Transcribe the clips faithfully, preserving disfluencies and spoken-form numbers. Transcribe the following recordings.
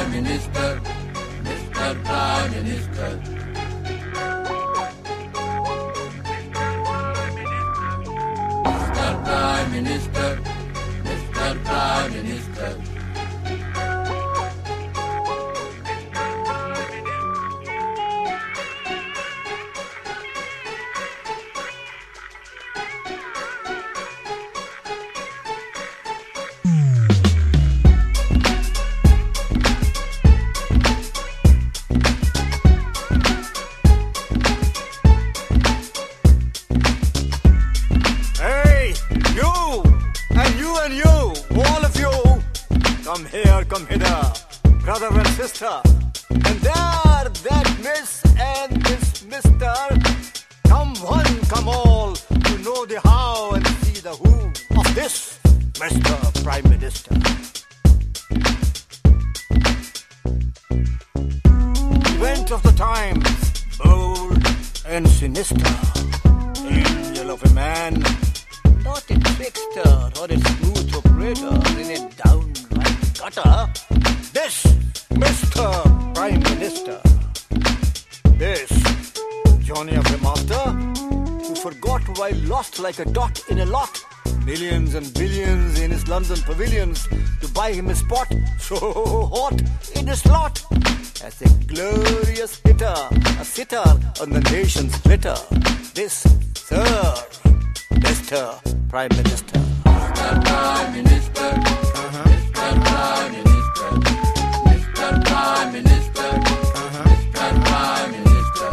Prime Minister, Mister Prime Minister. Mister Prime Minister, Mister Prime Minister. Come here, come hither, brother and sister. And there, that miss and this mister. Come one, come all, to know the how and see the who of this Mister Prime Minister. Event of the times, bold and sinister. Angel of a man, not a trickster or a smooth operator in a downright gutter. This Mister Prime Minister. This Johnny of a master who forgot why lost like a dot in a lot. Millions and billions in his London pavilions to buy him a spot so hot in a slot. As a glorious hitter, a sitter on the nation's glitter. This, sir, Mister Prime Minister. Mister Prime Minister, uh-huh. Mister Prime Minister, Mister Prime Minister, uh-huh. Mister Prime Minister.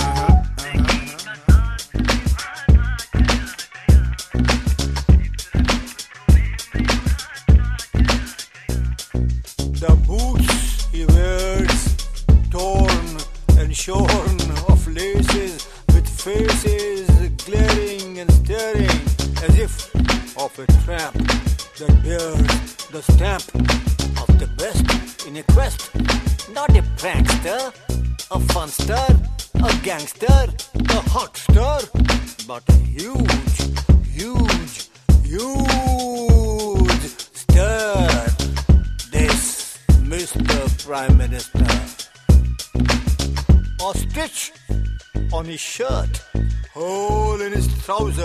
Uh-huh. The boots he wears, torn and shorn of laces, with faces glaring and staring, as if of a tramp that bears the stamp of the best in a quest. Not a prankster, a funster, a gangster, a huckster, but a huge, huge, huge stir. This Mister Prime Minister. A stitch on his shirt, hole in his trouser.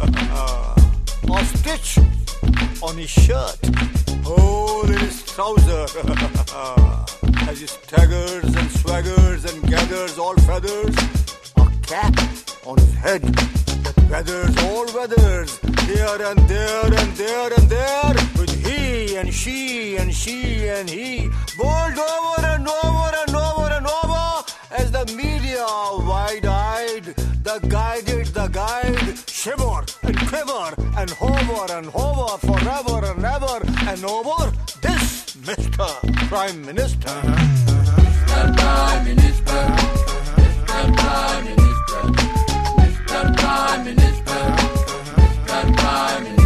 A stitch on his shirt, hole in his trouser. As he staggers and swaggers and gathers all feathers, a cap on his head that weathers all weathers, here and there and there and there, with he and she and she and he, bowled over and over and over and over, as the media wide-eyed, the guided, the guide, shiver and quiver and hover and hover forever and ever and over. This Mister Prime Minister. Uh-huh. Uh-huh. Mister Prime Minister. Uh-huh. Mister Prime Minister. Mister Prime Minister. Uh-huh. Mister Prime Minister.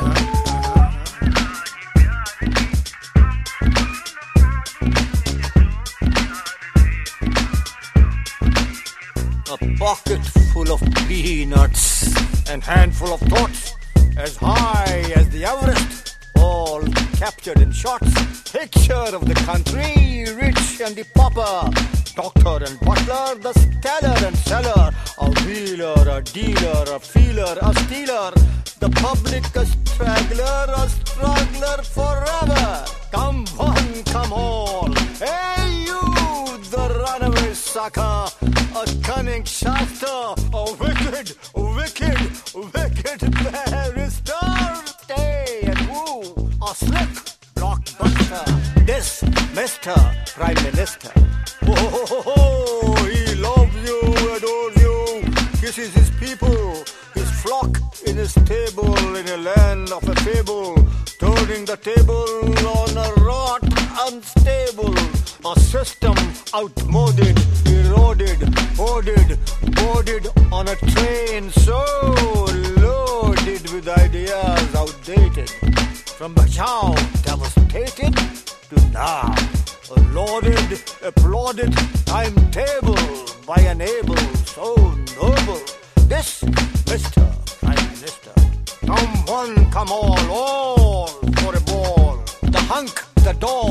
A pocket full of peanuts and handful of thoughts as high as the Everest, all captured in shots. Picture of the country, rich and the pauper, doctor and butler, the stellar and seller, a wheeler, a dealer, a feeler, a stealer, the public a straggler, a struggler forever. Come one, come all. Hey you, the runaway sucker, a cunning shafter, a wicked, wicked, wicked barrister. Stay and woo, a slick blockbuster. This Mister Prime Minister. Oh, oh, oh, oh, he loves you, adores you, kisses his people, his flock in his stable, in a land of a fable, turning the table on a rot unstable, a system outmoded, eroded, boarded, boarded on a train so loaded with ideas outdated, from Bajao devastated to now a lauded, applauded timetable by an able, so noble. This Mister Prime Minister. Come one, come all, all for a ball. The hunk, the doll,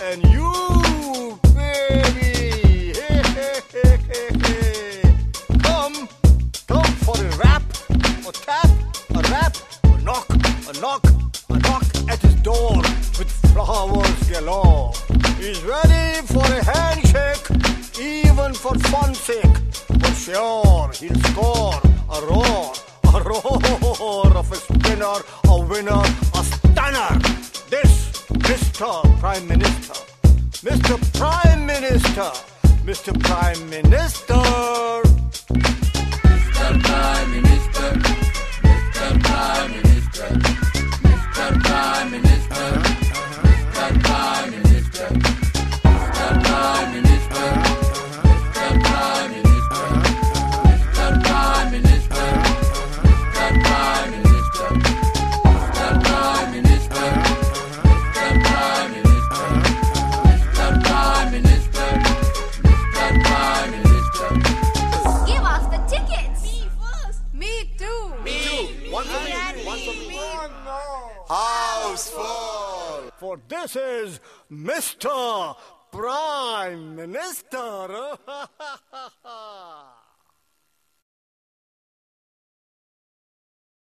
and you, baby. Hey, hey, hey, hey, hey. Come, come for a rap, a tap, a rap, a knock, a knock, a knock at his door with flowers galore. He's ready for a handshake, even for fun's sake. For sure, he'll score a roar, a roar of a spinner, a winner, a stunner. This, Mister Prime Minister, Mister Prime Minister, Mister Prime Minister. Mister Prime Minister, Mister Prime Minister, Mister Prime Minister, Mister Prime Minister, Mister Prime Minister, Mister Prime Minister, Mister Prime Minister, Mister Prime Minister, Mister Prime Minister, Mister Prime Minister, Mister Prime Minister, Mister Prime Minister. Give us the tickets. Me first. Me too. Me too. One for me. One for me. House full. For this is Mister Prime Minister.